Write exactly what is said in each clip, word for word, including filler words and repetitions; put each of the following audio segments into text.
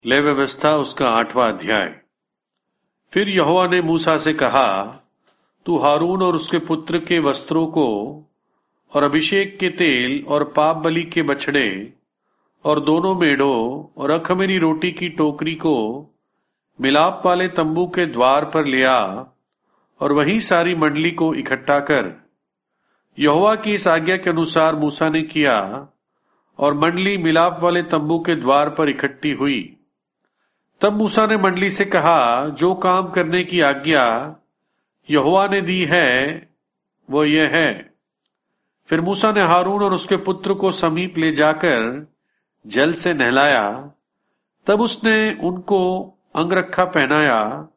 ले व्यवस्था उसका आठवां अध्याय। फिर यहोवा ने मूसा से कहा, तू हारून और उसके पुत्र के वस्त्रों को और अभिषेक के तेल और पाप बलि के बछड़े और दोनों मेढ़ों और अखमीरी रोटी की टोकरी को मिलाप वाले तंबू के द्वार पर ले आ और वहीं सारी मंडली को इकट्ठा कर। यहोवा की इस आज्ञा के अनुसार मूसा ने किया और मंडली मिलाप वाले तंबू के द्वार पर इकट्ठी हुई। तब मूसा ने मंडली से कहा, जो काम करने की आज्ञा यहोवा ने दी है वो ये है। फिर मूसा ने हारून और उसके पुत्र को समीप ले जाकर जल से नहलाया। तब उसने उनको अंगरखा पहनाया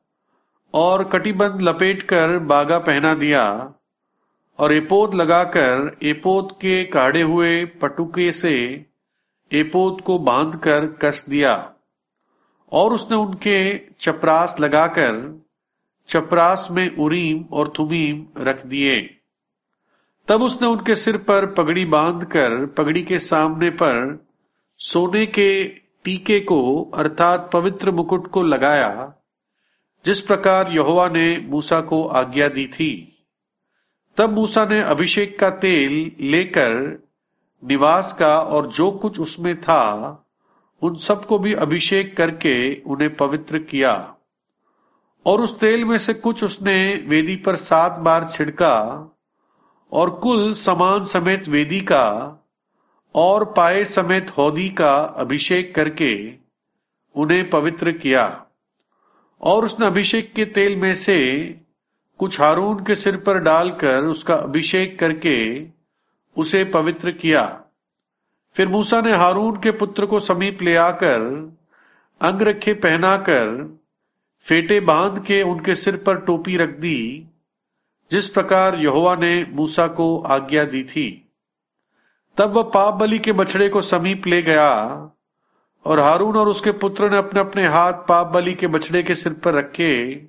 और कटिबंध लपेटकर बागा पहना दिया और एपोद लगाकर एपोद के काढ़े हुए पटुके से एपोद को बांधकर कस दिया। और उसने उनके चपरास लगाकर चपरास में उरीम और थुमीम रख दिए। तब उसने उनके सिर पर पगड़ी बांधकर पगड़ी के सामने पर सोने के टीके को अर्थात पवित्र मुकुट को लगाया, जिस प्रकार यहोवा ने मूसा को आज्ञा दी थी। तब मूसा ने अभिषेक का तेल लेकर निवास का और जो कुछ उसमें था उन सबको भी अभिषेक करके उन्हें पवित्र किया। और उस तेल में से कुछ उसने वेदी पर सात बार छिड़का और कुल सामान समेत वेदी का और पाए समेत हौदी का अभिषेक करके उन्हें पवित्र किया। और उसने अभिषेक के तेल में से कुछ हारून के सिर पर डालकर उसका अभिषेक करके उसे पवित्र किया। फिर मूसा ने हारून के पुत्र को समीप ले आकर अंगरखे पहनाकर फेटे बांध के उनके सिर पर टोपी रख दी, जिस प्रकार यहोवा ने मूसा को आज्ञा दी थी। तब वह पाप बलि के बछड़े को समीप ले गया और हारून और उसके पुत्र ने अपने अपने हाथ पाप बलि के बछड़े के सिर पर रखे।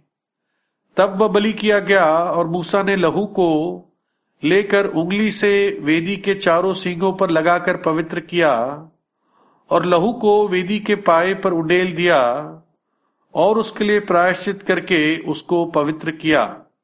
तब वह बलि किया गया और मूसा ने लहू को लेकर उंगली से वेदी के चारों सींगों पर लगाकर पवित्र किया और लहू को वेदी के पाए पर उंडेल दिया और उसके लिए प्रायश्चित करके उसको पवित्र किया।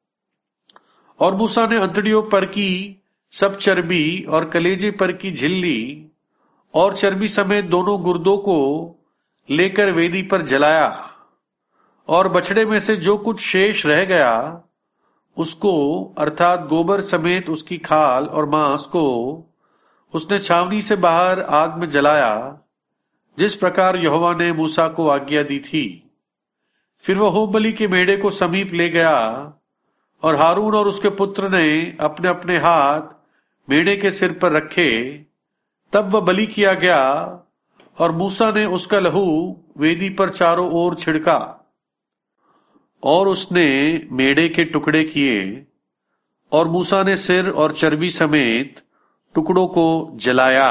और मूसा ने अंतड़ियों पर की सब चर्बी और कलेजे पर की झिल्ली और चर्बी समेत दोनों गुर्दों को लेकर वेदी पर जलाया और बछड़े में से जो कुछ शेष रह गया उसको अर्थात गोबर समेत उसकी खाल और मांस को उसने छावनी से बाहर आग में जलाया, जिस प्रकार यहोवा ने मूसा को आज्ञा दी थी। फिर वह होम बलि के मेढ़े को समीप ले गया और हारून और उसके पुत्र ने अपने अपने हाथ मेढ़े के सिर पर रखे। तब वह बलि किया गया और मूसा ने उसका लहू वेदी पर चारों ओर छिड़का और उसने मेढ़े के टुकड़े किए और मूसा ने सिर और चर्बी समेत टुकड़ों को जलाया।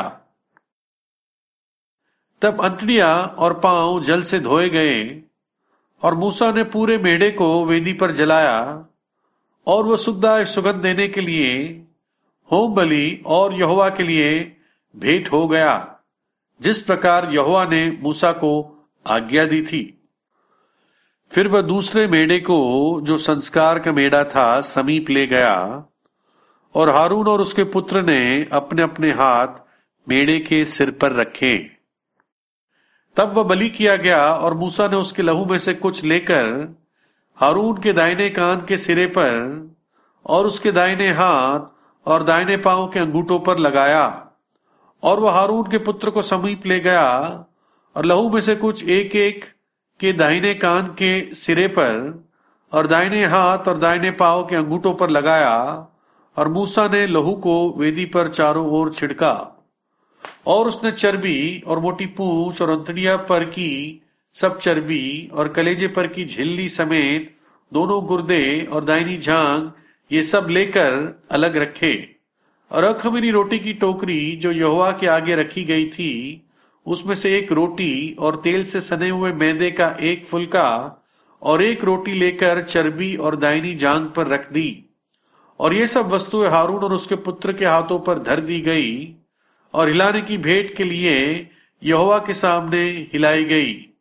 तब अंतड़ियां और पांव जल से धोए गए और मूसा ने पूरे मेढ़े को वेदी पर जलाया और वह सुगंध सुगंध देने के लिए होम बलि और यहोवा के लिए भेंट हो गया, जिस प्रकार यहोवा ने मूसा को आज्ञा दी थी। फिर वह दूसरे मेढ़े को जो संस्कार का मेढ़ा था समीप ले गया और हारून और उसके पुत्र ने अपने अपने हाथ मेढ़े के सिर पर रखे। तब वह बलि किया गया और मूसा ने उसके लहू में से कुछ लेकर हारून के दाहिने कान के सिरे पर और उसके दाहिने हाथ और दाहिने पांव के अंगूठों पर लगाया। और वह हारून के पुत्र को समीप ले गया और लहू में से कुछ एक एक के दाहिने कान के सिरे पर और दाहिने हाथ और दाहिने पांव के अंगूठों पर लगाया। और मूसा ने लहू को वेदी पर चारों ओर छिड़का। और उसने चर्बी और मोटी पूंछ और अंतड़ियां पर की सब चर्बी और कलेजे पर की झिल्ली समेत दोनों गुर्दे और दाहिनी जांघ ये सब लेकर अलग रखे। और अखमीरी रोटी की टोकरी जो यहोवा के आगे रखी गई थी, उसमें से एक रोटी और तेल से सने हुए मैदे का एक फुलका और एक रोटी लेकर चर्बी और दाहिनी जांघ पर रख दी। और ये सब वस्तुएं हारून और उसके पुत्र के हाथों पर धर दी गई और हिलाने की भेंट के लिए यहोवा के सामने हिलाई गई।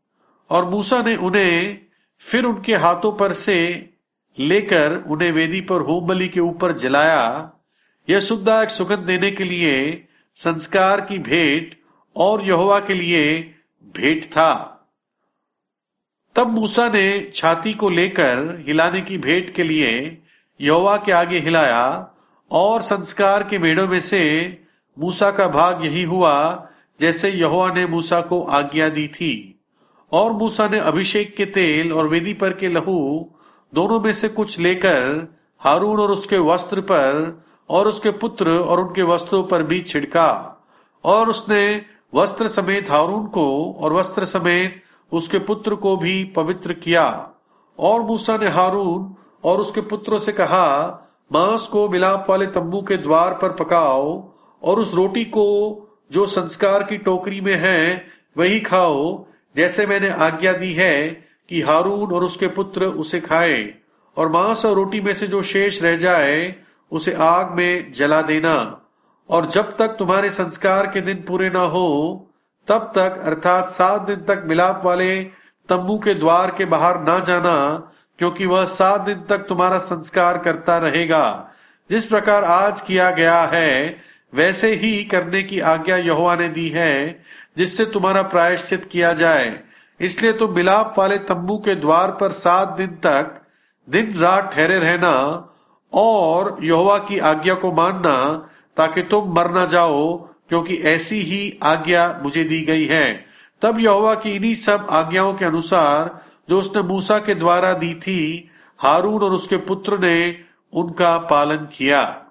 और मूसा ने उन्हें फिर उनके हाथों पर से लेकर उन्हें वेदी पर होम बलि के ऊपर जलाया। यह शुभदायक सुगंध देने के लिए संस्कार की भेंट और यहोवा के लिए भेंट था। तब मूसा ने छाती को लेकर हिलाने की भेंट के लिए यहोवा के आगे हिलाया, और संस्कार के मेढ़ों में से मूसा का भाग यही हुआ जैसे यहोवा ने मूसा को आज्ञा दी थी। और मूसा ने अभिषेक के तेल और वेदी पर के लहू दोनों में से कुछ लेकर हारून और उसके वस्त्र पर और उसके पुत्र और उनके वस्त्रों पर भी छिड़का, और उसने वस्त्र समेत हारून को और वस्त्र समेत उसके पुत्र को भी पवित्र किया। और मूसा ने हारून और उसके पुत्रों से कहा, मांस को मिलाप वाले तंबू के द्वार पर पकाओ, और उस रोटी को जो संस्कार की टोकरी में है वही खाओ, जैसे मैंने आज्ञा दी है कि हारून और उसके पुत्र उसे खाएं। और मांस और रोटी में से जो शेष रह जाए उसे आग में जला देना। और जब तक तुम्हारे संस्कार के दिन पूरे ना हो तब तक, अर्थात सात दिन तक मिलाप वाले तंबू के द्वार के बाहर ना जाना, क्योंकि वह सात दिन तक तुम्हारा संस्कार करता रहेगा। जिस प्रकार आज किया गया है वैसे ही करने की आज्ञा यहोवा ने दी है, जिससे तुम्हारा प्रायश्चित किया जाए। इसलिए तुम मिलाप वाले तंबू के द्वार पर सात दिन तक दिन रात ठहरे रहना और यहोवा की आज्ञा को मानना, ताकि तुम मर न जाओ, क्योंकि ऐसी ही आज्ञा मुझे दी गई है। तब यहोवा की इन्हीं सब आज्ञाओं के अनुसार जो उसने मूसा के द्वारा दी थी, हारून और उसके पुत्र ने उनका पालन किया।